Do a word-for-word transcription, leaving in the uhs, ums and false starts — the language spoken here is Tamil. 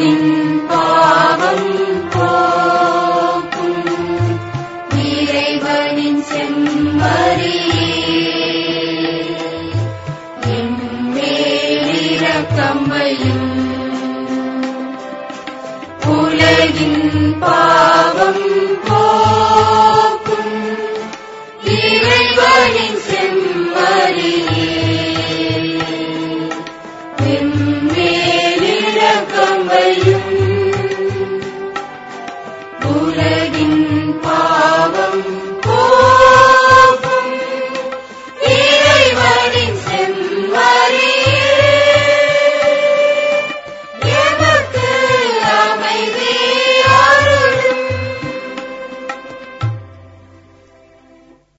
உலகின் பாவம் போக்கும் இறைவனின் செம்மறியே, எம்மேல் இரக்கம் வையும். உலகின் பாவம் போக்கும் இறைவனின் செம்மறியே, எம்மேல் இரக்கம் வையும்.